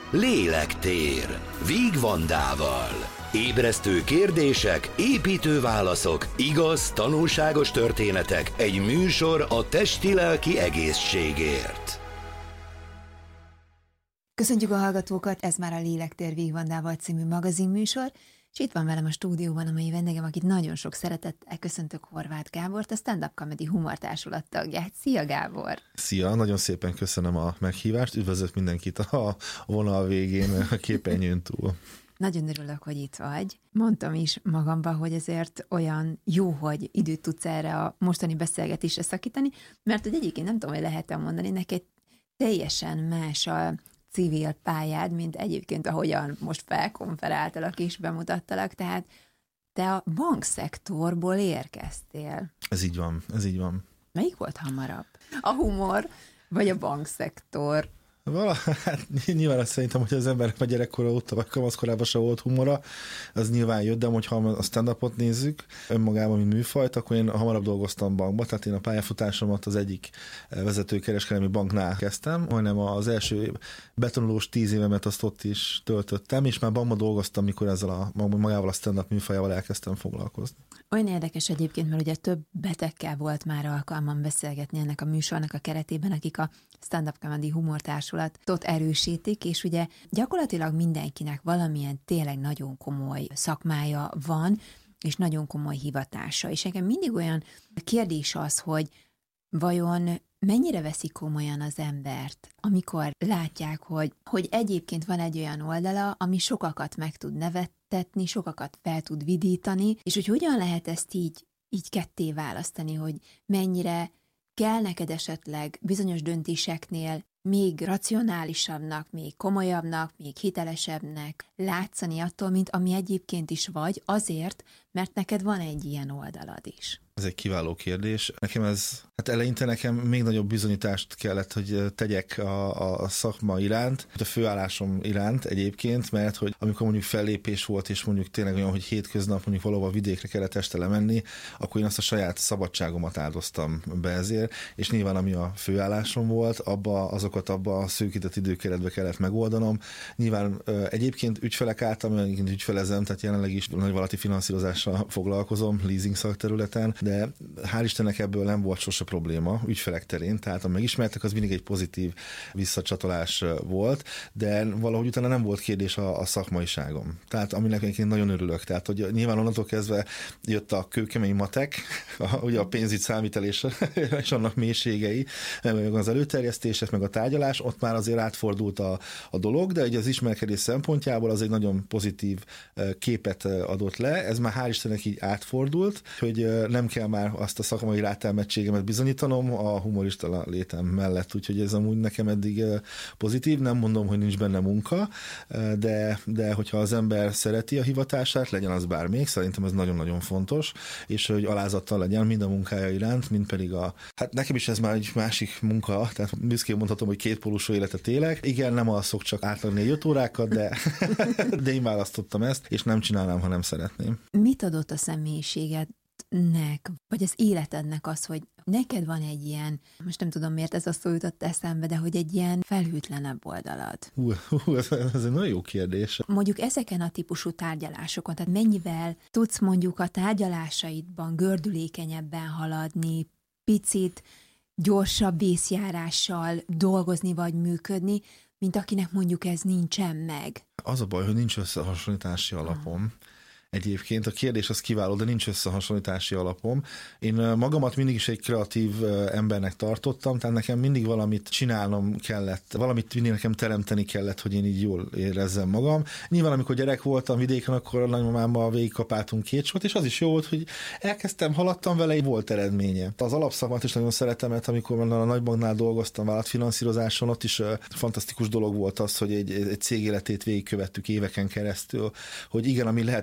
Lélektér Víg Vandával. Ébresztő kérdések, építő válaszok, igaz, tanulságos történetek, egy műsor a testi-lelki egészségért. Köszöntjük a hallgatókat, ez már a Lélektér Víg Vandával című magazinműsor, és itt van velem a stúdióban a mai vendégem, akit nagyon sok szeretettel köszöntök, Horváth Gábort, a Stand Up Comedy Humortársulat tagját. Szia, Gábor! Szia, nagyon szépen köszönöm a meghívást, üdvözlök mindenkit a vonal végén, a képernyőn túl. Nagyon örülök, hogy itt vagy. Mondtam is magamban, hogy ezért olyan jó, hogy időt tudsz erre a mostani beszélgetésre szakítani, mert hogy egyébként nem tudom, hogy lehet-e mondani, neked teljesen más a civil pályád, mint egyébként ahogyan most felkonferáltalak és bemutattalak, tehát te a bankszektorból érkeztél. Ez így van. Melyik volt hamarabb? A humor vagy a bankszektor? Hát nyilván azt szerintem, hogy az ember a gyerekkora óta, vagy kamaszkorában se volt humora, az nyilván jött, de ha a stand-upot nézzük önmagában, mint műfajt, akkor én hamarabb dolgoztam bankba, tehát én a pályafutásomat az egyik vezetőkereskedelmi banknál kezdtem, majdnem az első betanulós 10 évemet azt ott is töltöttem, és már bankban dolgoztam, mikor ezzel magával a stand-up műfajával elkezdtem foglalkozni. Olyan érdekes egyébként, mert ugye több betegkel volt már alkalmam beszélgetni ennek a műsornak a keretében, akik a Stand Up Comedy Humortársulatot erősítik, és ugye gyakorlatilag mindenkinek valamilyen tényleg nagyon komoly szakmája van, és nagyon komoly hivatása. És nekem mindig olyan kérdés az, hogy vajon mennyire veszik komolyan az embert, amikor látják, hogy egyébként van egy olyan oldala, ami sokakat meg tud nevettetni, sokakat fel tud vidítani, és hogy hogyan lehet ezt így ketté választani, hogy mennyire kell neked esetleg bizonyos döntéseknél még racionálisabbnak, még komolyabbnak, még hitelesebbnek látszani attól, mint ami egyébként is vagy, azért, mert neked van egy ilyen oldalad is. Ez egy kiváló kérdés. Eleinte nekem még nagyobb bizonyítást kellett, hogy tegyek a szakma iránt, a főállásom iránt egyébként, mert hogy amikor mondjuk fellépés volt, és mondjuk tényleg olyan, hogy hétköznap mondjuk valahol vidékre kellett este lemenni, akkor én azt a saját szabadságomat áldoztam be ezért, és nyilván ami a főállásom volt, abba a szűkített időkeretbe kellett megoldanom. Nyilván egyébként ügyfelek által, egyébként ügyfelezem, tehát jelenleg is nagyvállalati finanszírozással foglalkozom, leasing szakterületen, de hál' Istennek ebből nem volt sose probléma ügyfelek terén, tehát a megismertek, az mindig egy pozitív visszacsatolás volt, de valahogy utána nem volt kérdés a szakmaiságom. Tehát aminek én nagyon örülök. Tehát, hogy nyilván onnantól kezdve jött a kőkemény matek, ugye a pénzügy számítelés és annak mélységei, meg az előterjesztések, meg a tárgyalás, ott már azért átfordult a dolog, de ugye az ismerkedés szempontjából az egy nagyon pozitív képet adott le. Ez már hál' Istennek így átfordult, hogy nem kell már azt a szakmai rátermettségemet bizonyítanom a humorista létem mellett, úgyhogy ez amúgy nekem eddig pozitív, nem mondom, hogy nincs benne munka, de hogyha az ember szereti a hivatását, legyen az bármelyik, szerintem ez nagyon-nagyon fontos, és hogy alázattal legyen mind a munkája iránt, mind pedig hát nekem is ez már egy másik munka, tehát büszkén mondhatom, hogy kétpólusú életet élek. Igen, nem alszok csak átlag 4-5 órákat, de én választottam ezt, és nem csinálnám, ha nem szeretném. Mit adott a személyiségednek, vagy az életednek az, hogy neked van egy ilyen, most nem tudom miért ez a szó jutott eszembe, de hogy egy ilyen felhűtlenebb oldalad? Ez egy nagyon jó kérdés. Mondjuk ezeken a típusú tárgyalásokon, tehát mennyivel tudsz mondjuk a tárgyalásaidban gördülékenyebben haladni, picit gyorsabb vészjárással dolgozni vagy működni, mint akinek mondjuk ez nincsen meg? Az a baj, hogy nincs összehasonlítási alapom. Egyébként a kérdés az kiváló, de nincs összehasonlítási alapom. Én magamat mindig is egy kreatív embernek tartottam, tehát nekem mindig valamit csinálnom kellett, valamit mindig nekem teremteni kellett, hogy én így jól érezzem magam. Nyilván, amikor gyerek voltam vidéken, akkor a nagymamámmal végigkapáltunk 2 sort, és az is jó volt, hogy elkezdtem, haladtam vele, volt eredménye. Az alapszakmát is nagyon szeretem, mert amikor a nagybanknál dolgoztam vállalatfinanszírozáson, ott is fantasztikus dolog volt az, hogy egy cég életét végigkövettük éveken keresztül, hogy igen, ami lehet, ott volt az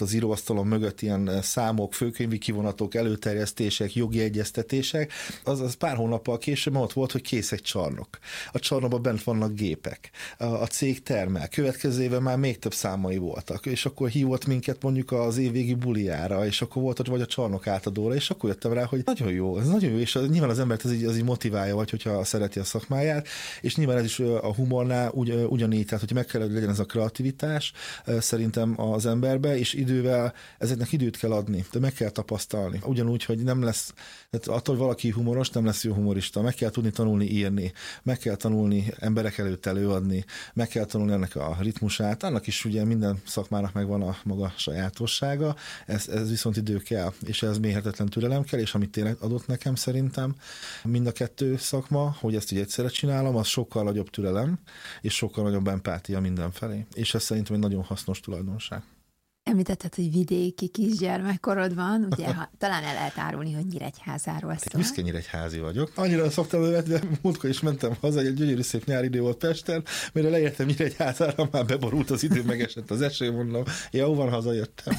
az íróasztalon mögött ilyen számok, főkönyvi kivonatok, előterjesztések, jogi egyeztetések, az pár hónappal később ott volt, hogy kész egy csarnok. A csarnokban bent vannak gépek. A cég termel. Következő évben már még több számai voltak, és akkor hívott minket mondjuk az évvégi buliára, és akkor volt, vagy a csarnok átadóra, és akkor jöttem rá, hogy nagyon jó, ez nagyon jó, és nyilván az embert az így motiválja, vagy hogyha szereti a szakmáját, és nyilván ez is a humornál ugyanígy, tehát hogy meg kell, hogy legyen ez a kreativitás szerintem az emberbe, és idővel ezeknek időt kell adni, de meg kell tapasztalni. Ugyanúgy, hogy nem lesz, tehát attól, hogy valaki humoros, nem lesz jó humorista, meg kell tudni tanulni írni, meg kell tanulni emberek előtt előadni, meg kell tanulni ennek a ritmusát, annak is ugye minden szakmának megvan a maga sajátossága, ez viszont idő kell, és ez mérhetetlen türelem kell, és amit tényleg adott nekem szerintem mind a kettő szakma, hogy ezt így egyszerre csinálom, az sokkal nagyobb türelem, és sokkal nagyobb empátia mindenfelé. És ez szerintem egy nagyon hasznos tulajdonság. Említetted, hogy vidéki kisgyermekkorod van, ugye talán el lehet árulni, hogy Nyíregyházáról szól. Büszke nyíregyházi vagyok. Annyira szoktam lövetni, de múltkor is mentem haza, egy gyönyörű szép nyári idő volt Pesten, mire leértem Nyíregyházára, már beborult az idő, megesett az eső, mondom, jó van, hazajöttem.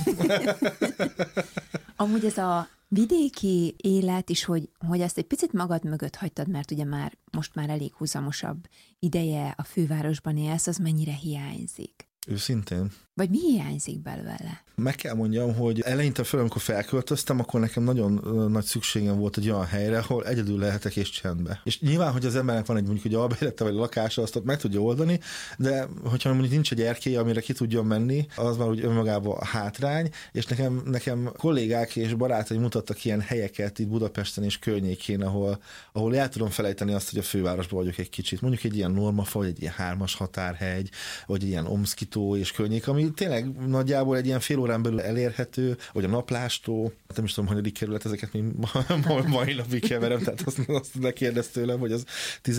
Amúgy ez a vidéki élet is, hogy ezt egy picit magad mögött hagytad, mert ugye most már elég húzamosabb ideje a fővárosban élsz, az mennyire hiányzik? Őszintén. Vagy mi hiányzik belőle? Meg kell mondjam, hogy eleinte föl, amikor felköltöztem, akkor nekem nagyon nagy szükségem volt egy olyan helyre, ahol egyedül lehetek és csendbe. És nyilván, hogy az embernek van egy mondjuk egy albérlete vagy lakása, azt ott meg tudja oldani, de hogyha mondjuk nincs egy erkély, amire ki tudjon menni, az már úgy önmagában a hátrány, és nekem kollégák és barátaim mutattak ilyen helyeket itt Budapesten és környékén, ahol el tudom felejteni azt, hogy a fővárosban vagyok egy kicsit. Mondjuk egy ilyen Normafa, vagy egy ilyen 3-as határhegy, vagy egy ilyen Omszkitó és környék, ami tényleg nagyjából egy ilyen fél órán belül elérhető, vagy a Naplástó, nem is tudom, hanyadik kerület, ezeket még mai napig keverem, tehát azt ne kérdezz tőlem, hogy az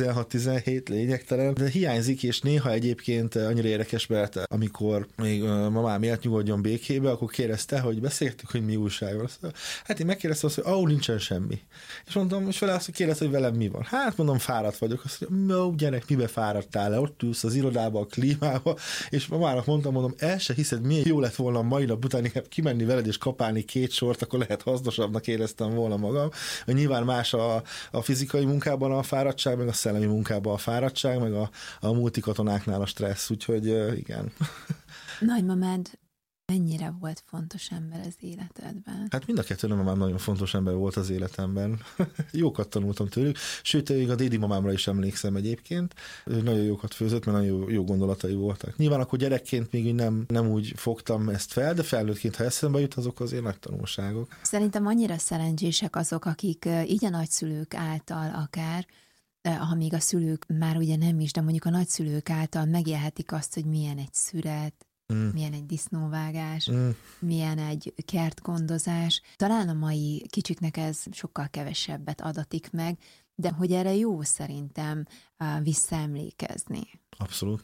16-17 lényegtelen, de hiányzik, és néha egyébként annyira érdekes, mert amikor még mamám élt, nyugodjon békébe, akkor kérdezte, hogy beszéltük, hogy mi újság van. Hát én megkérdeztem azt, hogy nincsen semmi. És mondtam, és vele azt, hogy kérdezte, hogy velem mi van. Hát mondom, fáradt vagyok. Azt mondja, no, gyerek, mibe fáradtál le? Ott ülsz az irodába, a klímába, és mamának mondom, el se hiszed, milyen jó lett volna a mai nap után inkább kimenni veled és kapálni 2 sort, akkor lehet hasznosabbnak éreztem volna magam. Nyilván más a fizikai munkában a fáradtság, meg a szellemi munkában a fáradtság, meg a multikatonáknál a stressz, úgyhogy igen. Nagymamád mennyire volt fontos ember az életedben? Hát mind a kettő nagymamám nagyon fontos ember volt az életemben. Jókat tanultam tőlük, sőt, még a dédi mamámra is emlékszem egyébként. Ő nagyon jókat főzött, mert nagyon jó gondolatai voltak. Nyilván akkor gyerekként még nem úgy fogtam ezt fel, de felnőttként, ha eszembe jut, azok azért nagy tanulságok. Szerintem annyira szerencsések azok, akik így a nagyszülők által akár, ha még a szülők már ugye nem is, de mondjuk a nagyszülők által megélhetik azt, hogy milyen egy szüret, milyen egy disznóvágás, milyen egy kertgondozás. Talán a mai kicsiknek ez sokkal kevesebbet adatik meg, de hogy erre jó szerintem visszaemlékezni. Abszolút.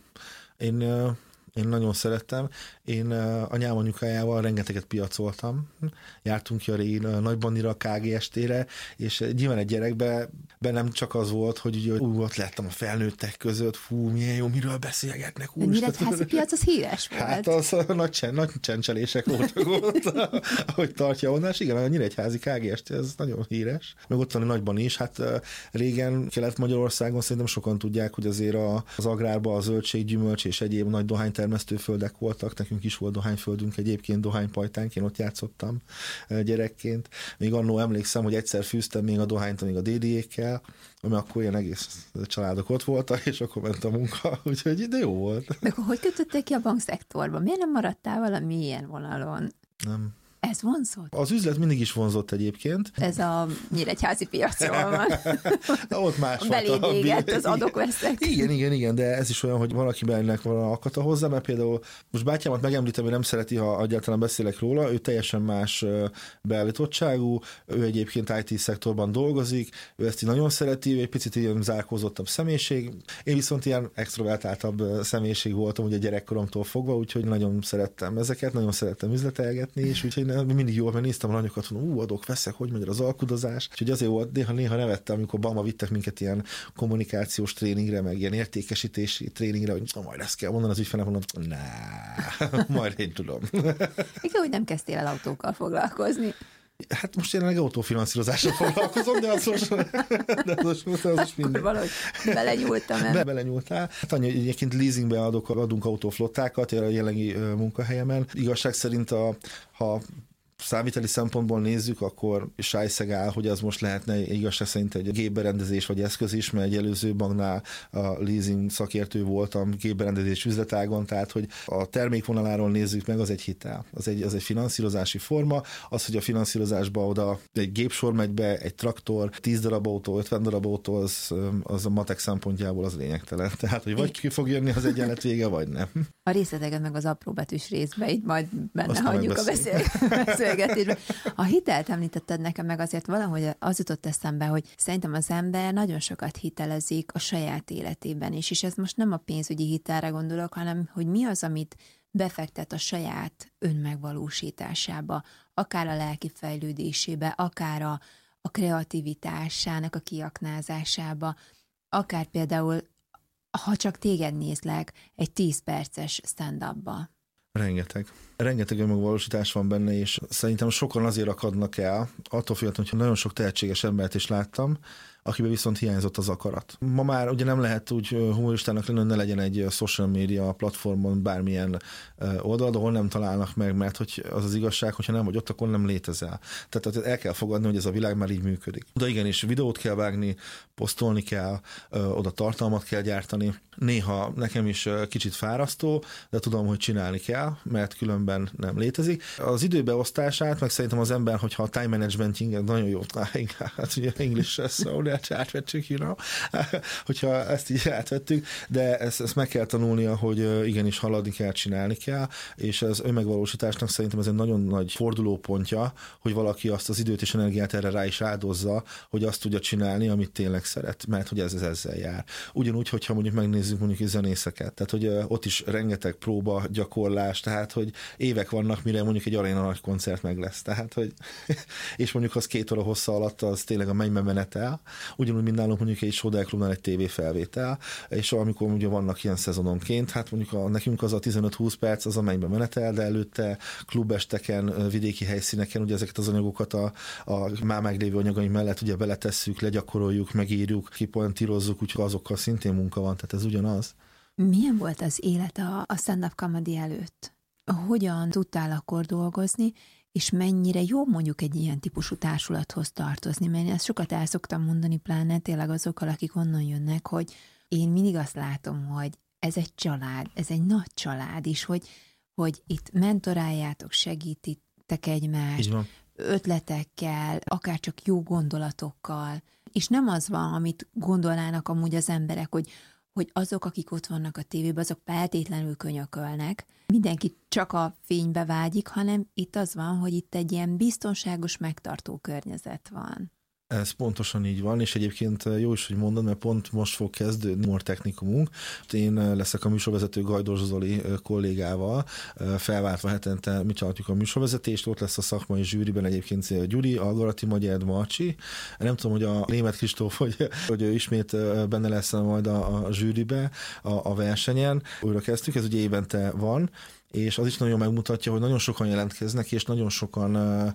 Én nagyon szerettem. Én anyám anyukájával rengeteget piacoltam. Jártunk ki a régi Nagybandira, a KGST-re, és nyilván egy gyerekben nem csak az volt, hogy úgy ott lettem a felnőttek között, fú, milyen jó, miről beszélgetnek. De Nyíregyházi piac az híres volt. Hát az nagy csendcselések voltak ott, ahogy tartja onnan, és igen, a Nyíregyházi KGST, ez nagyon híres. Meg ott van a Nagyban is, hát régen Kelet-Magyarországon szerintem sokan tudják, hogy azért az agrárban a zöldség, gyümölcs és egyéb nagy dohánytermesztőföldek voltak, nekünk is volt dohányföldünk egyébként, dohánypajtánk, én ott játszottam gyerekként. Még annó emlékszem, hogy egyszer fűztem még a dohányt még a dédiékkel, ami akkor ilyen egész családok ott voltak, és akkor ment a munka, úgyhogy de jó volt. De akkor hogy kötötték ki a bankszektorba? Miért nem maradtál valami ilyen vonalon? Nem. Ez vonzott? Az üzlet mindig is vonzott egyébként. Ez a Nyíregyházi piacról van. Ott másfajta. Beléd égett az adok-veszek. Igen, de ez is olyan, hogy valakibennek van akata hozzá, mert például most bátyámat megemlítem, hogy nem szereti, ha egyáltalán beszélek róla, ő teljesen más beállítottságú, ő egyébként IT-szektorban dolgozik, ő ezt így nagyon szereti, ő egy picit ilyen zárkózottabb személyiség. Én viszont ilyen extrovertáltabb személyiség voltam ugye gyerekkoromtól fogva, úgyhogy nagyon szerettem ezeket, nagyon szerettem üzletelgetni, és úgyhogy mindig jól, mert néztem a lanyokat, mondom, adok, veszek, hogy megy az alkudozás. Úgyhogy azért volt, néha nevettem, amikor Bama vittek minket ilyen kommunikációs tréningre, meg ilyen értékesítési tréningre, hogy majd ezt kell mondani az ügyfelnek, mondom, majd én tudom. Igen, hogy nem kezdtél el autókkal foglalkozni. Hát most jelenleg autófinanszírozással foglalkozom, de az most minden. Valahogy belenyúltam el. Belenyúltál. Hát annyi, hogy egyébként leasingbe adunk autóflottákat a jelenlegi munkahelyemen. Igazság szerint ha számviteli szempontból nézzük, akkor sájszeg áll, hogy az most lehetne igazság szerint egy gépberendezés vagy eszköz is, mert egy előző banknál a leasing szakértő voltam gépberendezés üzletágon, tehát hogy a termékvonaláról nézzük meg, az egy hitel. Az egy finanszírozási forma, az, hogy a finanszírozásba oda egy gépsor megy be, egy traktor, 10 darab autó, 50 darab autó, az a matek szempontjából az lényegtelen. Tehát, hogy vagy ki fog jönni az egyenlet vége, vagy nem. A részleteket meg az apróbetűs részbe, így majd benne hagyjuk a beszélgetésben. A hitelt említetted nekem, meg azért valahogy az jutott eszembe, hogy szerintem az ember nagyon sokat hitelezik a saját életében is, és ez most nem a pénzügyi hitelre gondolok, hanem hogy mi az, amit befektet a saját önmegvalósításába, akár a lelki fejlődésébe, akár a kreativitásának a kiaknázásába, akár például, ha csak téged nézlek, egy 10 perces stand-upba. Rengeteg önmegvalósítás van benne, és szerintem sokan azért akadnak el, attól függetlenül, hogy nagyon sok tehetséges embert is láttam, akiben viszont hiányzott az akarat. Ma már ugye nem lehet úgy humoristának lenni, hogy ne legyen egy social media platformon bármilyen oldal, ahol nem találnak meg, mert hogy az igazság, hogyha nem vagy ott, akkor nem létezel. Tehát el kell fogadni, hogy ez a világ már így működik. De igenis, videót kell vágni, posztolni kell, oda tartalmat kell gyártani. Néha nekem is kicsit fárasztó, de tudom, hogy csinálni kell, mert különben nem létezik. Az időbeosztását, meg szerintem az ember, hogyha a time management nagyon jó, hát ugye English szó, átvettük, hogyha ezt így átvettük, de ezt meg kell tanulnia, hogy igenis haladni kell, csinálni kell, és az önmegvalósításnak szerintem ez egy nagyon nagy fordulópontja, hogy valaki azt az időt és energiát erre rá is áldozza, hogy azt tudja csinálni, amit tényleg szeret, mert hogy ez ezzel jár. Ugyanúgy, hogyha mondjuk megnézzük mondjuk zenészeket, tehát hogy ott is rengeteg próba, gyakorlás, tehát hogy évek vannak, mire mondjuk egy aréna nagy koncert meg lesz, tehát hogy és mondjuk az 2 óra hossza alatt az tényleg a mennybe menetel, ugyanúgy, mint nálunk mondjuk egy Sodelklubnál egy tévéfelvétel, és amikor ugye vannak ilyen szezononként, hát mondjuk nekünk az a 15-20 perc az a mennybe menetel, de előtte klubesteken, vidéki helyszíneken ugye ezeket az anyagokat a már meglévő anyagaink mellett ugye beletesszük, legyakoroljuk, megírjuk, kipointírozzuk, úgyhogy azokkal szintén munka van, tehát ez ugyanaz. Milyen volt az élet a stand-up comedy előtt? Hogyan tudtál akkor dolgozni, és mennyire jó mondjuk egy ilyen típusú társulathoz tartozni, mert én ezt sokat el szoktam mondani, pláne tényleg azokkal, akik onnan jönnek, hogy én mindig azt látom, hogy ez egy család, ez egy nagy család is, hogy itt mentoráljátok, segítitek egymást, ötletekkel, akár csak jó gondolatokkal, és nem az van, amit gondolnának amúgy az emberek, hogy azok, akik ott vannak a tévében, azok feltétlenül könyökölnek. Mindenki csak a fénybe vágyik, hanem itt az van, hogy itt egy ilyen biztonságos, megtartó környezet van. Ez pontosan így van, és egyébként jó is, hogy mondod, mert pont most fog kezdődni humor technikumunk. Én leszek a műsorvezető Gajdor Zoli kollégával, felváltva hetente mi csináljuk a műsorvezetést, ott lesz a szakmai zsűriben egyébként Gyuri, Algarati Magyar, Marcsi. Nem tudom, hogy a Németh Kristóf, hogy ő ismét benne lesz majd a zsűribe, a versenyen. Újra kezdtük, ez ugye évente van, és az is nagyon megmutatja, hogy nagyon sokan jelentkeznek, és nagyon sokan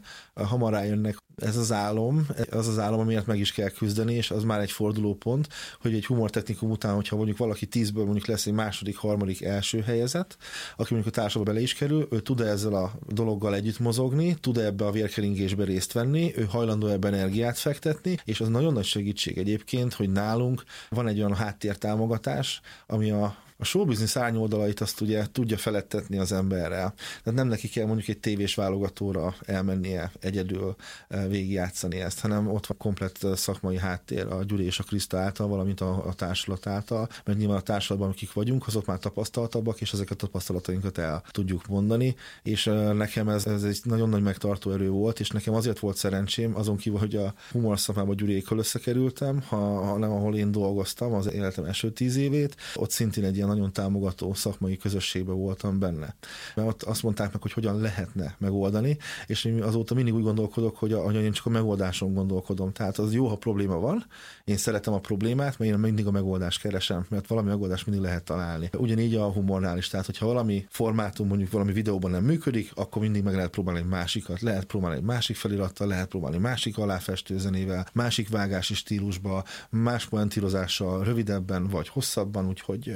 hamar rájönnek. Ez az álom, amiért meg is kell küzdeni, és az már egy fordulópont, hogy egy humortechnikum után, hogyha mondjuk valaki 10-ből mondjuk lesz egy második, harmadik, első helyezett, aki mondjuk a társadalomba bele is kerül, ő tud ezzel a dologgal együtt mozogni, tud ebbe a vérkeringésbe részt venni, ő hajlandó ebbe energiát fektetni, és az nagyon nagy segítség egyébként, hogy nálunk van egy olyan háttértámogatás, ami a showbiznisz árnyoldalait azt ugye tudja felettetni az emberrel. Tehát nem neki kell mondjuk egy tévés válogatóra elmennie egyedül végigjátszani ezt, hanem ott van komplett szakmai háttér a Gyuri és a Kriszta által, valamint a társulat által, mert nyilván a társulatban, akik vagyunk, azok már tapasztaltabbak, és ezeket a tapasztalatainkat el tudjuk mondani, és nekem ez egy nagyon nagy megtartó erő volt, és nekem azért volt szerencsém, azon kívül, hogy a humor szakmában Gyuriékkal összekerültem, hanem ahol én dolgoztam az életem első 10 évét, ott szintén egy ilyen nagyon támogató szakmai közösségben voltam benne. Mert ott azt mondták meg, hogy hogyan lehetne megoldani, és én azóta mindig úgy gondolkodok, hogy én csak a megoldáson gondolkodom. Tehát az jó, ha probléma van, én szeretem a problémát, mert én mindig a megoldást keresem, mert valami megoldást mindig lehet találni. Ugyanígy a humornál is, tehát hogyha valami formátum mondjuk valami videóban nem működik, akkor mindig meg lehet próbálni egy másikat, lehet próbálni egy másik felirattal, lehet próbálni másik aláfestőzenével, másik vágási stílusba, más poentírozással, rövidebben vagy hosszabban, úgyhogy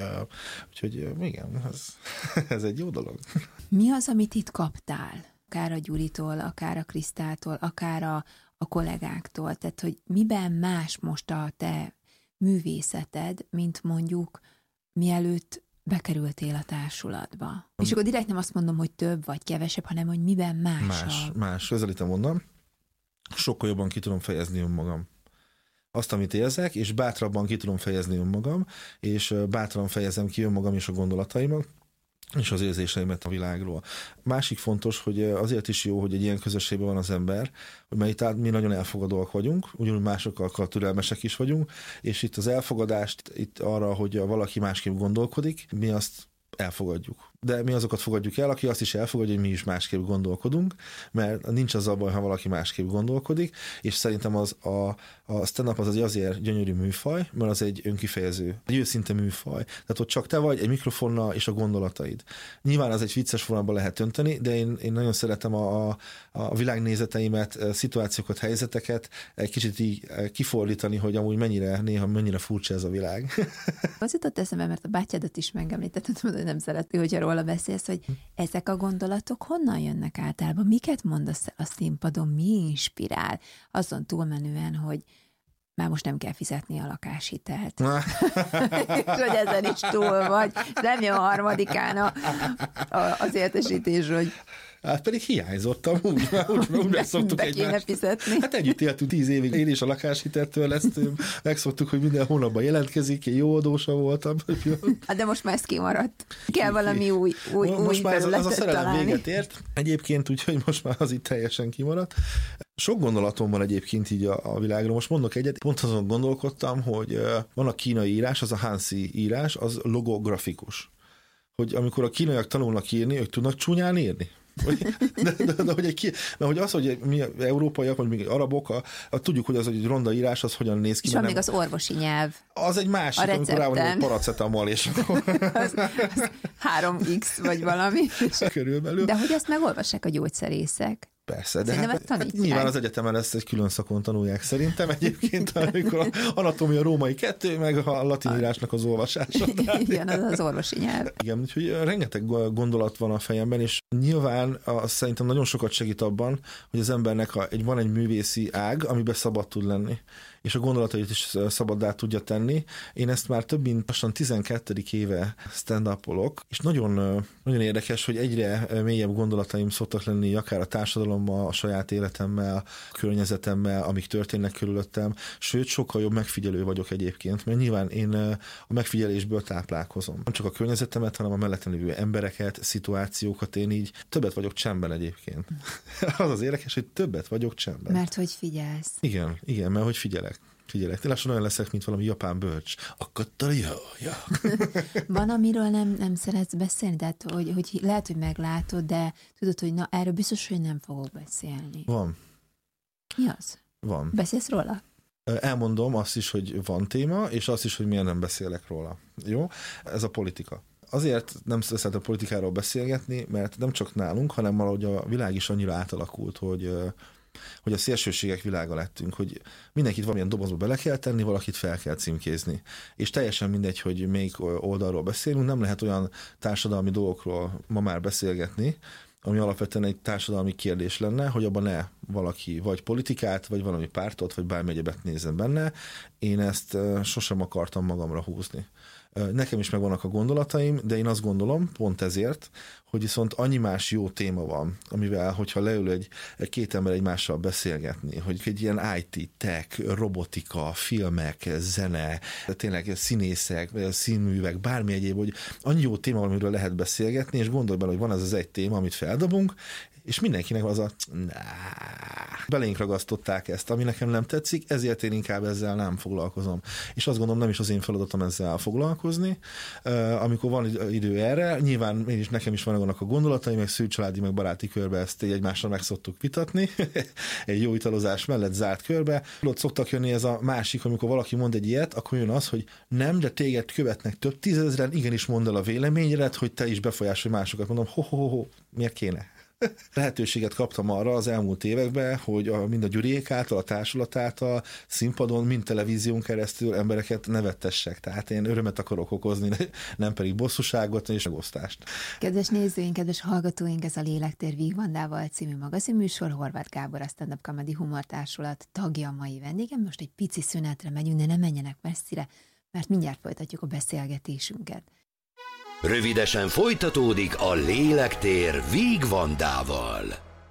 igen, ez egy jó dolog. Mi az, amit itt kaptál? Akár a Gyuritól, akár a Krisztától, akár a kollégáktól, tehát hogy miben más most a te művészeted, mint mondjuk mielőtt bekerültél a társulatba. És akkor direkt nem azt mondom, hogy több vagy kevesebb, hanem hogy miben Más. Közelítem mondom. Sokkal jobban ki tudom fejezni önmagam. Azt, amit érzek, és bátrabban ki tudom fejezni önmagam, és bátran fejezem ki önmagam és a gondolataimat, és az érzéseimet a világról. Másik fontos, hogy azért is jó, hogy egy ilyen közösségben van az ember, mert itt mi nagyon elfogadóak vagyunk, ugyanúgy másokkal türelmesek is vagyunk, és itt az elfogadást, itt arra, hogy valaki másképp gondolkodik, mi azt elfogadjuk. De mi azokat fogadjuk el, aki azt is elfogadja, hogy mi is másképp gondolkodunk, mert nincs az a baj, ha valaki másképp gondolkodik, és szerintem a stand-up az azért gyönyörű műfaj, mert az egy önkifejező, egy őszinte műfaj. Tehát ott csak te vagy, egy mikrofonnal és a gondolataid. Nyilván az egy vicces formában lehet önteni, de én nagyon szeretem a világnézeteimet, szituációkat, helyzeteket egy kicsit így kifordítani, hogy amúgy néha mennyire furcsa ez a világ. Az jutott eszembe, mert a bátyádat is megemlítetted, hogy nem szereti, hogyha róla beszélsz, hogy ezek a gondolatok honnan jönnek általában? Miket mondasz a színpadon? Mi inspirál? Azon túlmenően, hogy már most nem kell fizetni a lakáshitelt. És hogy ezen is túl vagy. Nem jön a harmadikán az értesítés, hogy Hát pedig hiányzottam, úgy megszoktuk egymást. Fizetni. Hát együtt éltünk 10 évig, én is a lakáshiteltől megszoktuk, hogy minden hónapban jelentkezik, én jó adósa voltam. Hát de most már ez kimaradt. Kell valami új most már az a szerelem találni. véget ért egyébként, úgyhogy most már az itt teljesen kimaradt. Sok gondolatom van egyébként így a világról. Most mondok egyet, pont azon gondolkodtam, hogy van a kínai írás, az a Hansi írás, az logografikus. Hogy amikor a kínaiak tanulnak írni, ők tudnak csúnyán írni. De hogy az, hogy mi európaiak, vagy még arabok, tudjuk, hogy az egy ronda írás, az hogyan néz ki. És van még az orvosi nyelv. Az egy másik, amikor rá van egy paracetamol, és az 3x vagy valami. Körülbelül. De hogy ezt megolvassák a gyógyszerészek? Persze, de hát nyilván az egyetemen ezt egy külön szakon tanulják szerintem egyébként, amikor a anatómia római 2, meg a latin írásnak az olvasása. Igen, az orvosi nyelv. Igen, úgyhogy rengeteg gondolat van a fejemben, és nyilván szerintem nagyon sokat segít abban, hogy az embernek van egy művészi ág, amiben szabad tud lenni, és a gondolatait is szabaddá tudja tenni. Én ezt már több mint lassan 12. éve stand-upolok, és nagyon, nagyon érdekes, hogy egyre mélyebb gondolataim szoktak lenni, akár a társadalommal, a saját életemmel, a környezetemmel, amik történnek körülöttem, sőt, sokkal jobb megfigyelő vagyok egyébként, mert nyilván én a megfigyelésből táplálkozom. Nem csak a környezetemet, hanem a mellettem lévő embereket, szituációkat, én így többet vagyok csendben egyébként. Az az érdekes, hogy többet vagyok csendben. Mert hogy figyelsz. Igen, mert hogy figyelek. Te lassan olyan leszek, mint valami japán bölcs. Ja. Van, amiről nem szeretsz beszélni? Tehát, hogy lehet, hogy meglátod, de tudod, hogy na, erről biztos, hogy nem fogok beszélni. Van. Mi az? Van. Beszélsz róla? Elmondom azt is, hogy van téma, és azt is, hogy miért nem beszélek róla. Jó? Ez a politika. Azért nem szeretem a politikáról beszélgetni, mert nem csak nálunk, hanem valahogy a világ is annyira átalakult, hogy a szélsőségek világa lettünk, hogy mindenkit valamilyen dobozba bele kell tenni, valakit fel kell címkézni. És teljesen mindegy, hogy melyik oldalról beszélünk, nem lehet olyan társadalmi dolgokról ma már beszélgetni, ami alapvetően egy társadalmi kérdés lenne, hogy abban ne valaki vagy politikát, vagy valami pártot, vagy bármi egyebet nézzen benne. Én ezt sosem akartam magamra húzni. Nekem is megvannak a gondolataim, de én azt gondolom, pont ezért, hogy viszont annyi más jó téma van, amivel, hogyha leül két ember egymással beszélgetni, hogy egy ilyen IT, tech, robotika, filmek, zene, tényleg színészek, színművek, bármi egyéb, hogy annyi jó téma van, amiről lehet beszélgetni, és gondolj bele, hogy van ez az egy téma, amit feldobunk, és mindenkinek az Belénk ragasztották ezt, ami nekem nem tetszik, ezért én inkább ezzel nem foglalkozom. És azt gondolom, nem is az én feladatom ezzel foglalkozni. Amikor van idő erre, nyilván nekem is vannak a gondolatai, meg szűcsaládi, meg baráti körbe ezt egymással meg szoktuk vitatni. Egy jó italozás mellett zárt körbe. Ott szoktak jönni ez a másik, amikor valaki mond egy ilyet, akkor jön az, hogy nem, de téged követnek több tízezren, igenis mondd el a véleményedet, hogy te is befolyásolj másokat. Mondom, miért kéne? Lehetőséget kaptam arra az elmúlt években, hogy mind a Gyuriék által, a társulat által, színpadon, mind televízión keresztül embereket nevettessek. Tehát én örömet akarok okozni, nem pedig bosszúságot és megosztást. Kedves nézőink, kedves hallgatóink, ez a Lélektér Vígvandával című magazinműsor. Horváth Gábor, a Stand Up Comedy Humortársulat tagja, a mai vendégem. Most egy pici szünetre megyünk, de ne menjenek messzire, mert mindjárt folytatjuk a beszélgetésünket. Rövidesen folytatódik a Lélektér Vígvandával.